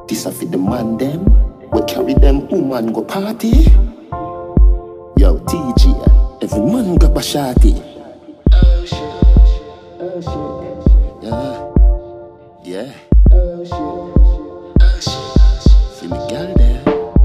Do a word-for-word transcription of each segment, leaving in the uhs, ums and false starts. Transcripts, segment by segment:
This a for the man them. We carry them woman go party. Yo, T G, every man grab a shawty. Oh shit, oh shit, yeah, yeah. Oh shit, oh shit, see me girl there.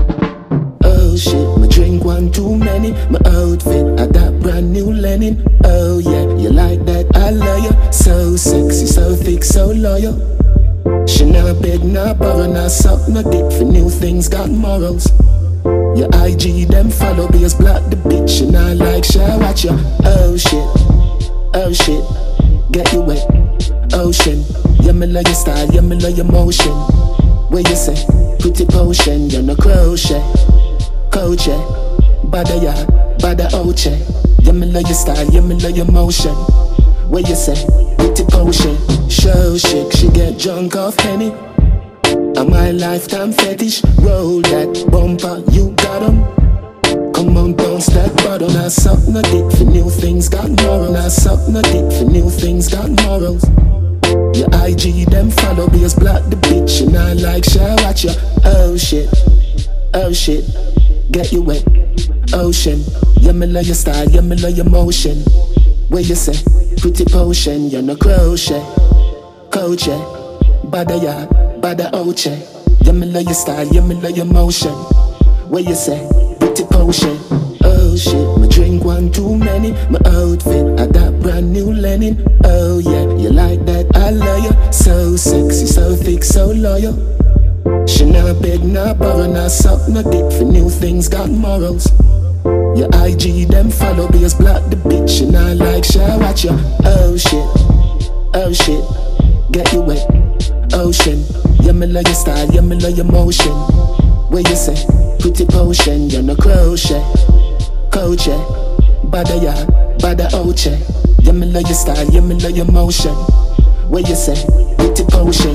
Oh shit, my drink one too many. My outfit, I got brand new linen. Oh yeah, you like that? I love you. So sexy, so thick, so loyal. She not beg, not borrow, not suck, no dick for new things, got morals. Your I G, them follow, because block the bitch, she not like, share watch you. Oh shit, oh shit, get you wet, ocean. Yeah, me love your style, yeah, me love your motion. Where you say, pretty potion, you're no crochet. Coach, yeah, bada ya, bada oche. Yeah, me love your style, yeah, me love your motion. Where you say, pretty potion. Show chick, she get drunk off Henny. And my lifetime fetish. Roll that bumper, you got 'em. Come on, bounce that bottle. Now suck no dick for new things, got morals. Now suck no dick for new things, got morals. Your I G, them follow, because block the bitch, and I like share watch you. Oh shit, oh shit, get you wet, ocean. Yeah, me love your style, yeah, me love your motion. Where you say, pretty potion, you're no crochet. Coach, yeah, bada ya, bada oche. Yeah, me love your style, yeah, me love your motion. Where you say, pretty potion. Oh shit, my drink one too many. My outfit, I got brand new linen. Oh yeah, you like that? I love you. So sexy, so thick, so loyal. She not beg, not borrow, not suck, no dick for new things, got morals. Your I G, them follow, because block the bitch, and I like share watch you. Oh shit, oh shit, get you wet, ocean. Yeah, me love your style, yeah, me love your motion. Where you say, pretty potion, you're no crochet. Coach, yeah, bada ya, bada oche. Yeah, me love your style, yeah, me love your motion. Where you say, pretty potion.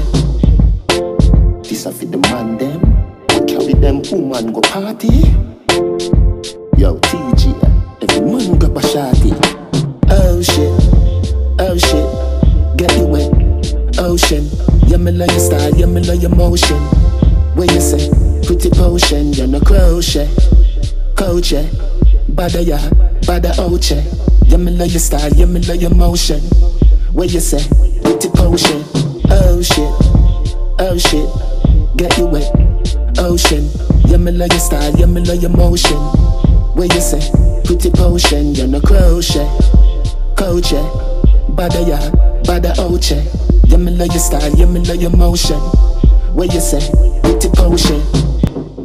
This a for the man them. We carry them woman go party. Yo, T G, every man grab a shawty. Oh shit, oh shit, get you wet, ocean. Yeah, me love your style, yeah, me love your motion. Where you say, pretty potion, you're no crochet. Coach, yeah, bada ya, bada oche. Yeah, me love your style, yeah, me love your motion. Where you say, pretty potion. Oh shit, oh shit, get you wet, ocean. Yeah, me love your style, yeah, me love your motion. Where you say, pretty potion, you're no crochet. Coach, yeah, bada ya, bada oche. Yeah, me love your style, yeah, me love your motion. Where you say, pretty potion.